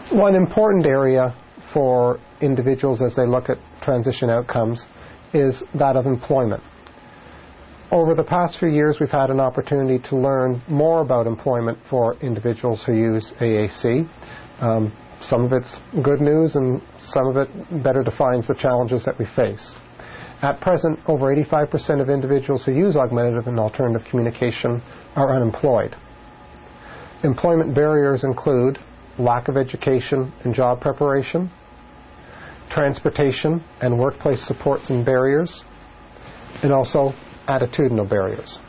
One important area for individuals as they look at transition outcomes is that of employment. Over the past few years, we've had an opportunity to learn more about employment for individuals who use AAC. Some of it's good news, and some of it better defines the challenges that we face. At present, over 85% of individuals who use augmentative and alternative communication are unemployed. Employment barriers include lack of education and job preparation, transportation and workplace supports and barriers, and also attitudinal barriers.